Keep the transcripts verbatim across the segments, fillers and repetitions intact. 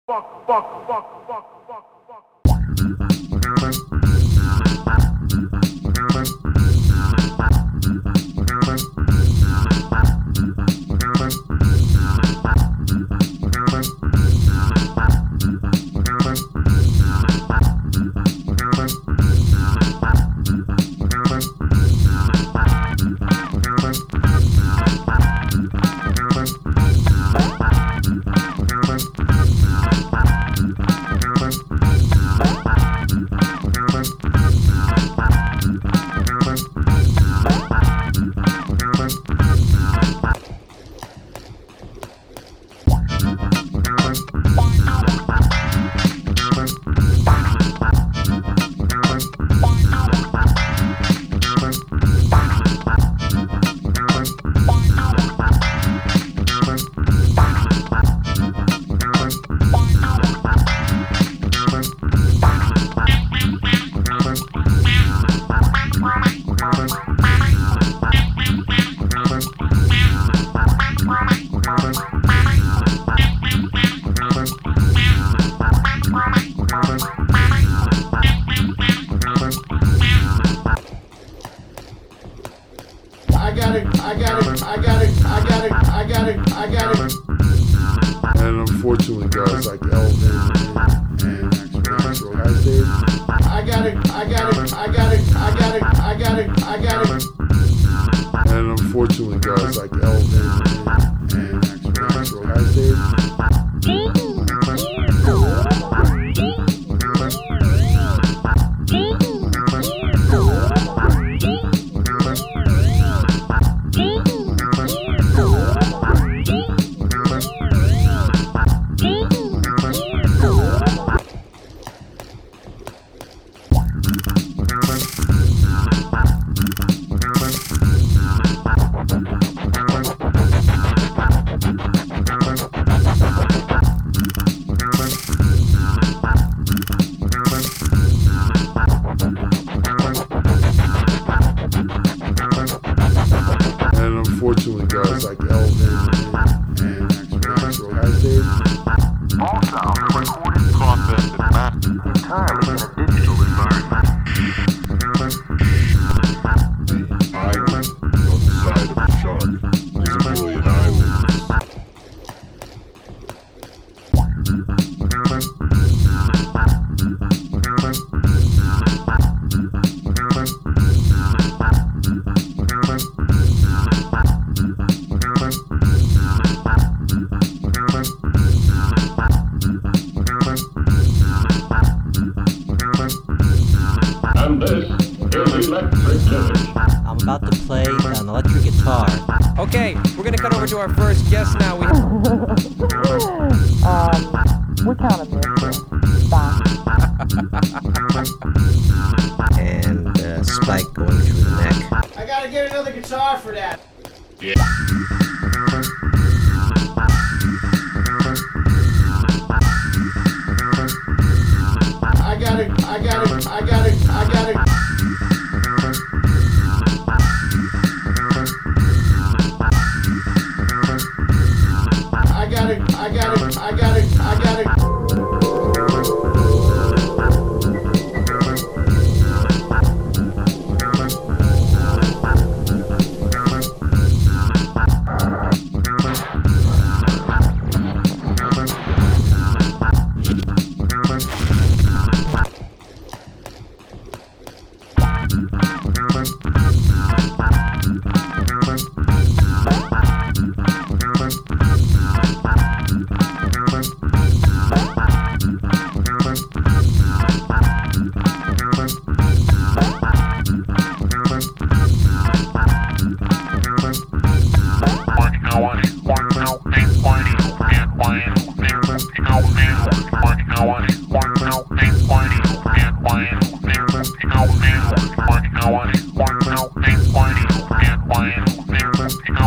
Fuck, fuck, fuck, fuck, fuck, fuck. I got it, I got it, I got it, I got it, I got it, I got it. And unfortunately, guys like Elvin and Maxwell has their. I got it, I got it, I got it, I got it, I got it, I got it. And unfortunately, guys like Elvin and Maxwell has their. Unfortunately, guys like Elvin and Maxwell has their. All sound are recorded, processed, and mastered entirely in a digital environment. The island on the side of the shark is a million islands. And this is Electric Village. I'm about to play an electric guitar. Okay, we're gonna cut over to our first guest now. We um, we kind of missed it. Bye. And uh, spike going through the neck. I gotta get another guitar for that. I got it, I got it, I got it, I got it. I got it, I got it, I got it, I got it.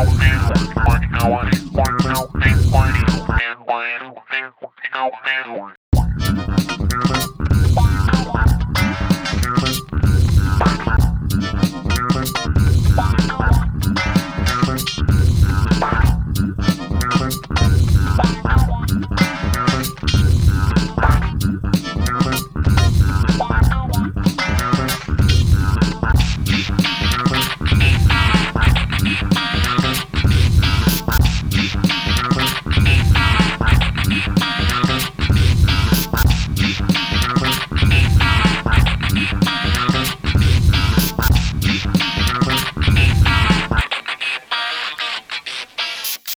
Now,